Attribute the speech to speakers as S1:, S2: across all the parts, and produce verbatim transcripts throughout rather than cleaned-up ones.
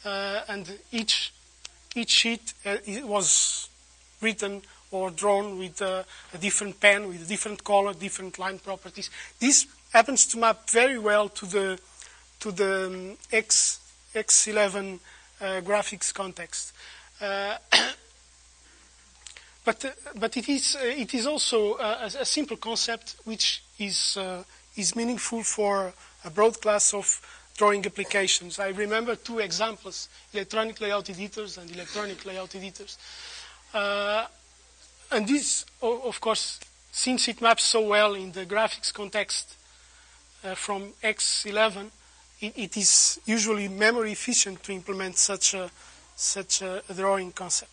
S1: uh, and each each sheet uh, it was written or drawn with uh, a different pen, with a different color, different line properties. This happens to map very well to the to the um, X X eleven uh, graphics context. Uh, but uh, but it is uh, it is also uh, a, a simple concept which is uh, is meaningful for a broad class of drawing applications. I remember two examples: electronic layout editors and electronic layout editors. Uh, and this, of course, since it maps so well in the graphics context uh, from X eleven, it, it is usually memory efficient to implement such a such a drawing concept.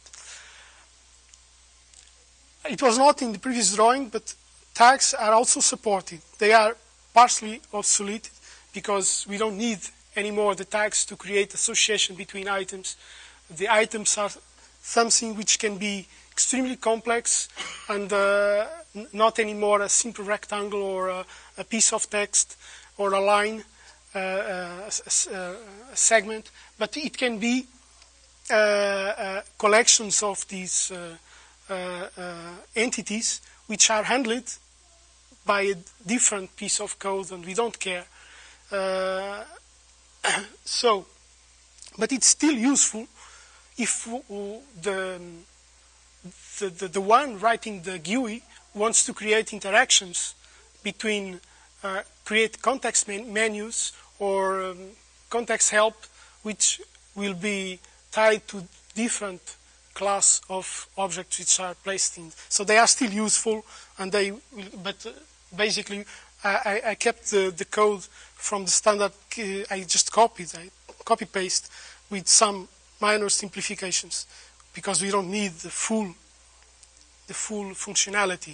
S1: It was not in the previous drawing, but tags are also supported. They are partially obsolete because we don't need anymore the tags to create association between items. The items are something which can be extremely complex and uh, not anymore a simple rectangle or a, a piece of text or a line, uh, a, a, a segment, but it can be uh, uh, collections of these uh, uh, uh, entities which are handled by a different piece of code, and we don't care. Uh, so, but it's still useful if the, the, the, the one writing the G U I wants to create interactions between, uh, create context men menus or um, context help, which will be tied to different class of objects which are placed in. So they are still useful, and they, will, but uh, basically I, I kept the, the code from the standard. uh, I just copied, I copy paste with some minor simplifications because we don't need the full, the full functionality.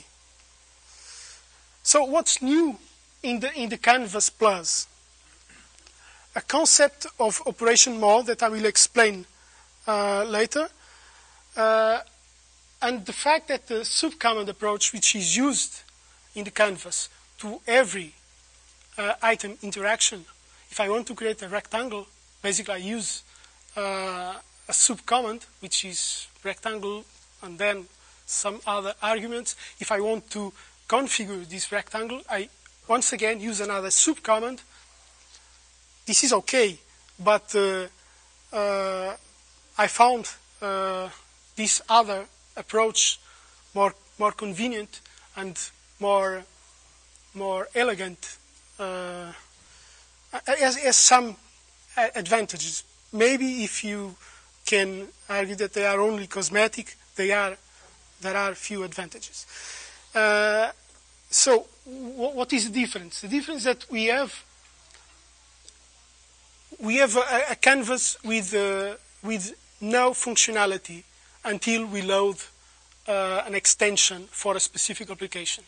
S1: So what's new in the, in the Canvas Plus? A concept of operation mode that I will explain uh, later. Uh, and the fact that the subcommand approach, which is used in the canvas to every uh, item interaction, if I want to create a rectangle, basically I use uh, a subcommand, which is rectangle, and then some other arguments. If I want to configure this rectangle, I once again use another subcommand. This is okay, but uh, uh, I found uh, this other approach more more convenient and more more elegant, uh, has, has some advantages. Maybe if you can argue that they are only cosmetic, they are there are few advantages. Uh, so what is the difference? The difference is that we have we have a, a canvas with uh, with no functionality until we load uh, an extension for a specific application.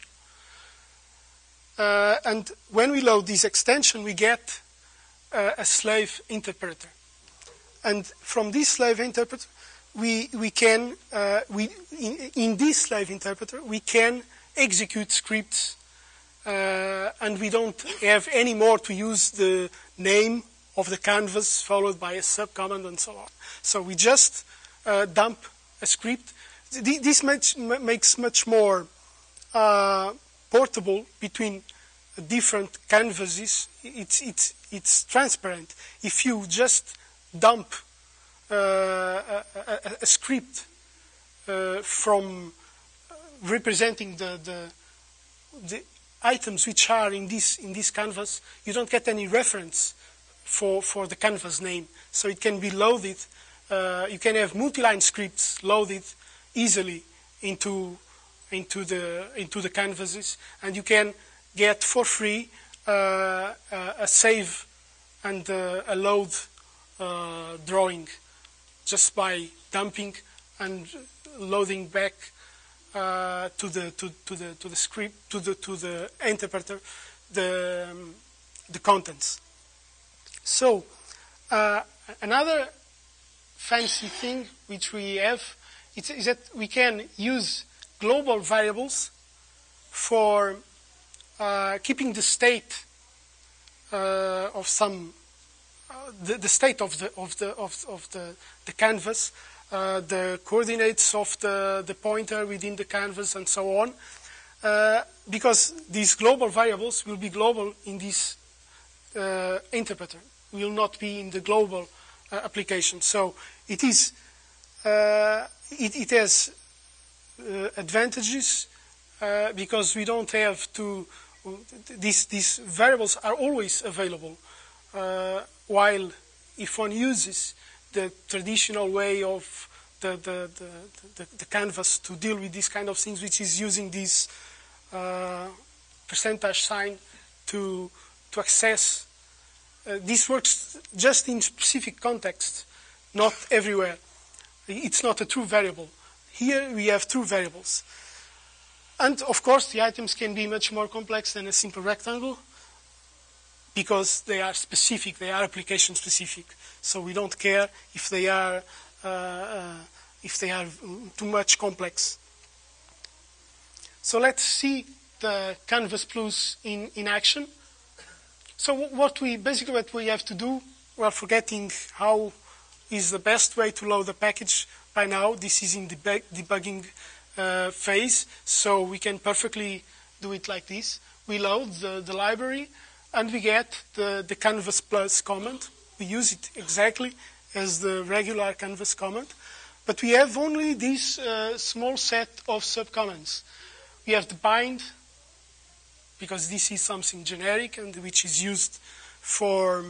S1: Uh, and when we load this extension, we get uh, a slave interpreter. And from this slave interpreter, we, we can, uh, we, in, in this slave interpreter, we can execute scripts, uh, and we don't have any more to use the name of the canvas followed by a subcommand and so on. So we just uh, dump a script. This much, makes much more uh, portable between different canvases. It's, it's, it's transparent. If you just dump uh, a, a, a script uh, from representing the, the, the items which are in this, in this canvas, you don't get any reference for, for the canvas name. So it can be loaded. Uh, you can have multi-line scripts loaded easily into, into, the, into the canvases, and you can get for free uh, a save and uh, a load uh, drawing just by dumping and loading back uh, to the to, to the to the script to the to the interpreter the um, the contents. So uh, another fancy thing which we have is, is that we can use global variables for uh, keeping the state uh, of some the, the state of the of the of, of the, the canvas, uh, the coordinates of the, the pointer within the canvas, and so on. Uh, because these global variables will be global in this uh, interpreter, will not be in the global uh, application. So it is uh, it, it has uh, advantages uh, because we don't have to. These these variables are always available. Uh, while if one uses the traditional way of the the, the the the canvas to deal with these kind of things, which is using this uh, percentage sign to to access. Uh, this works just in specific contexts, not everywhere. It's not a true variable. Here we have true variables. And of course, the items can be much more complex than a simple rectangle because they are specific, they are application specific. So we don't care if they are uh, uh, if they are too much complex. So let's see the Canvas Plus in, in action. So what we basically what we have to do, well, forgetting how is the best way to load the package by now. This is in the debug debugging uh, phase, so we can perfectly do it like this. We load the, the library, and we get the, the Canvas Plus command. We use it exactly as the regular Canvas command, but we have only this uh, small set of subcommands. We have the bind, because this is something generic and which is used for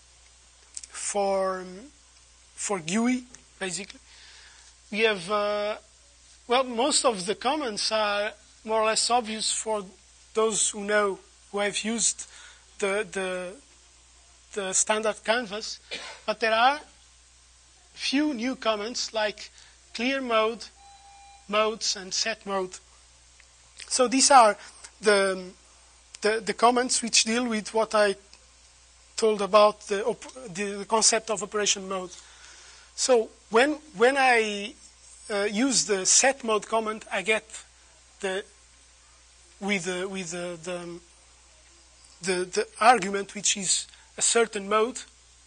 S1: for for G U I, basically. We have uh, well, most of the commands are more or less obvious for those who know, who have used the the the standard canvas, but there are few new commands like clear mode, modes, and set mode. So these are the The, the comments which deal with what I told about the, op the, the concept of operation mode. So when, when I uh, use the set mode command, I get the with the, with the, the, the, the argument which is a certain mode.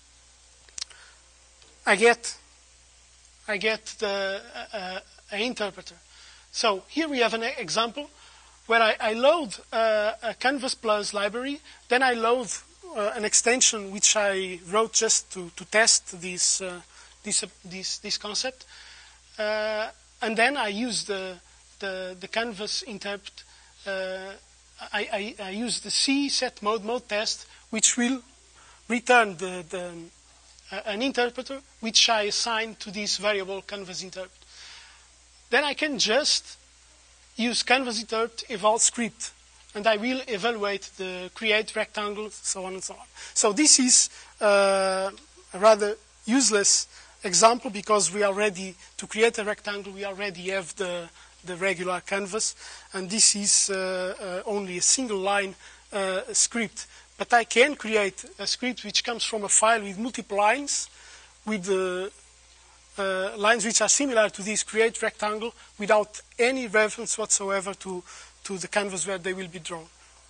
S1: I get I get the uh, uh, interpreter. So here we have an example where I, I load uh, a Canvas Plus library, then I load uh, an extension which I wrote just to, to test this, uh, this, uh, this, this concept, uh, and then I use the, the, the Canvas interpret. Uh, I, I, I use the C set mode mode test, which will return the, the, uh, an interpreter which I assign to this variable Canvas interpret. Then I can just use Canvas interpret eval script, and I will evaluate the create rectangle, so on and so on. So this is uh, a rather useless example because we are ready to create a rectangle. We already have the, the regular canvas, and this is uh, uh, only a single line uh, script. But I can create a script which comes from a file with multiple lines, with the Uh, lines which are similar to this create rectangle without any reference whatsoever to, to the canvas where they will be drawn.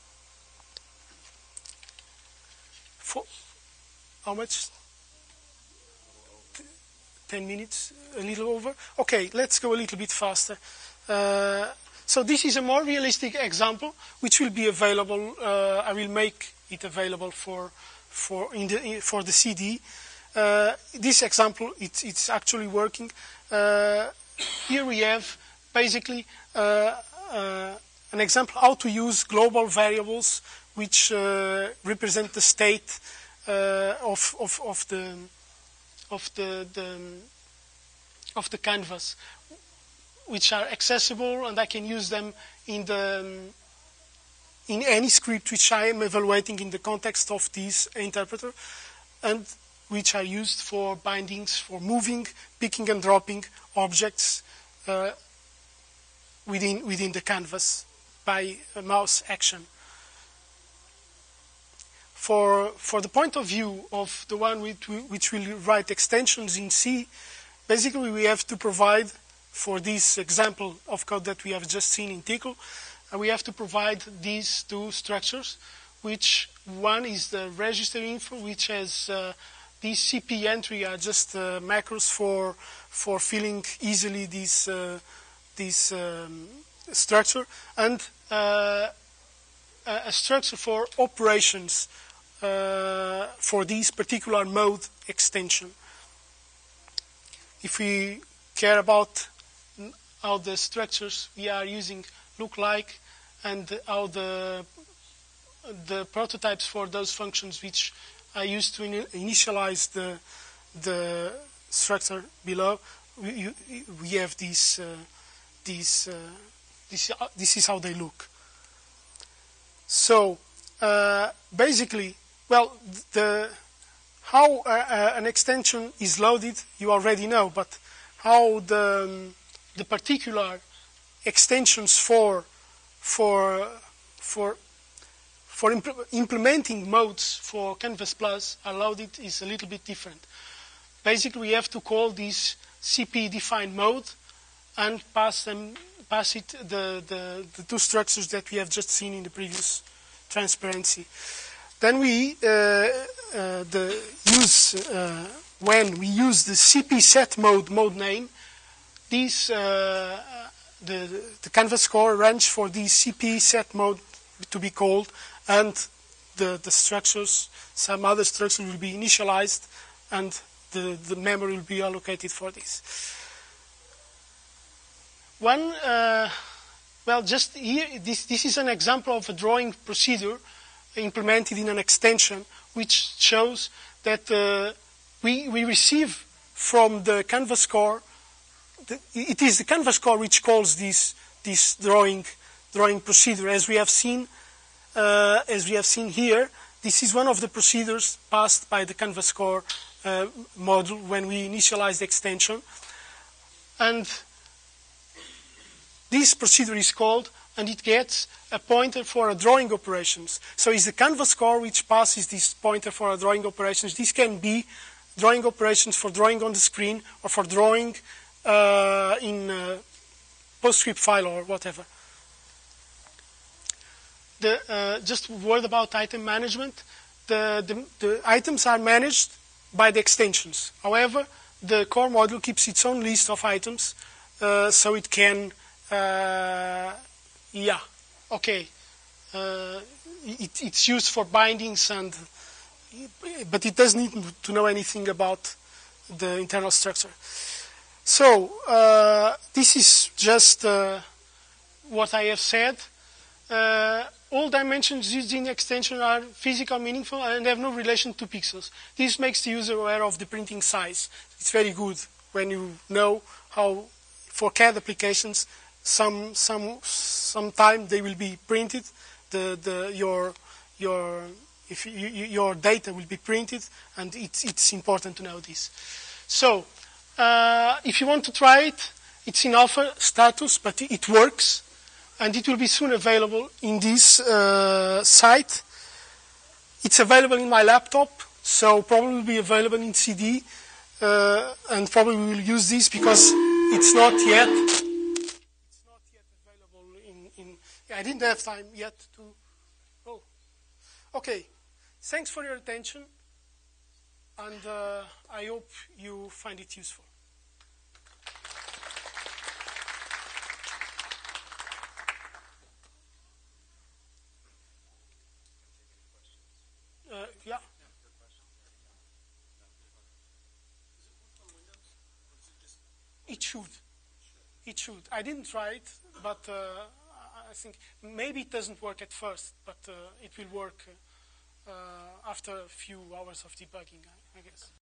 S1: For how much? Ten minutes, a little over? Okay, let's go a little bit faster. Uh, so this is a more realistic example which will be available. Uh, I will make it available for, for, in the, for the C D. Uh, this example, it's, it's actually working. Uh, here we have basically uh, uh, an example how to use global variables which uh, represent the state uh, of, of, of the of the, the of the canvas, which are accessible, and I can use them in the in any script which I am evaluating in the context of this interpreter, and which are used for bindings, for moving, picking and dropping objects uh, within, within the canvas by a mouse action. For, for the point of view of the one which, which will write extensions in C, basically we have to provide, for this example of code that we have just seen in Tcl, uh, we have to provide these two structures, which one is the register info, which has uh, these C P entry are just uh, macros for for filling easily this uh, this um, structure, and uh, a structure for operations uh, for this particular mode extension. If we care about how the structures we are using look like, and how the the prototypes for those functions which I used to in initialize the the structure below, we, we have these uh, these uh, this uh, this is how they look. So uh, basically, well, the how uh, uh, an extension is loaded you already know, but how the um, the particular extensions for for for for imp implementing modes for Canvas Plus are loaded is a little bit different. Basically, we have to call this C P-defined mode and pass them pass it the, the the two structures that we have just seen in the previous transparency. Then we uh, uh, the use uh, when we use the C P set mode mode name. These uh, the the Canvas core arrange for the C P set mode to be called, and the the structures, some other structure will be initialized, and the the memory will be allocated for this. One, uh, well, just here, this this is an example of a drawing procedure implemented in an extension, which shows that uh, we we receive from the Canvas core. It is the Canvas core which calls this this drawing drawing procedure, as we have seen uh, as we have seen here. This is one of the procedures passed by the Canvas core uh, module when we initialize the extension, and this procedure is called, and it gets a pointer for a drawing operations. So it's the Canvas core which passes this pointer for a drawing operations. This can be drawing operations for drawing on the screen or for drawing Uh, in uh, PostScript file or whatever. The, uh, just a word about item management. The, the, the items are managed by the extensions. However, the core module keeps its own list of items, uh, so it can, uh, yeah, okay. Uh, it, it's used for bindings, and but it doesn't need to know anything about the internal structure. So uh, this is just uh, what I have said. Uh, all dimensions used in the extension are physical, meaningful, and have no relation to pixels. This makes the user aware of the printing size. It's very good when you know how, for C A D applications, some some sometime they will be printed. The the your your if you, your data will be printed, and it's it's important to know this. So. Uh, if you want to try it, it's in alpha status, but it works, and it will be soon available in this uh, site. It's available in my laptop, so probably will be available in C D, uh, and probably we will use this because it's not yet. It's not yet available in. in I didn't have time yet to. Oh, okay. Thanks for your attention. And uh, I hope you find it useful. Uh, yeah. It should. It should. I didn't try it, but uh, I think maybe it doesn't work at first, but uh, it will work. Uh, Uh, after a few hours of debugging, I, I guess.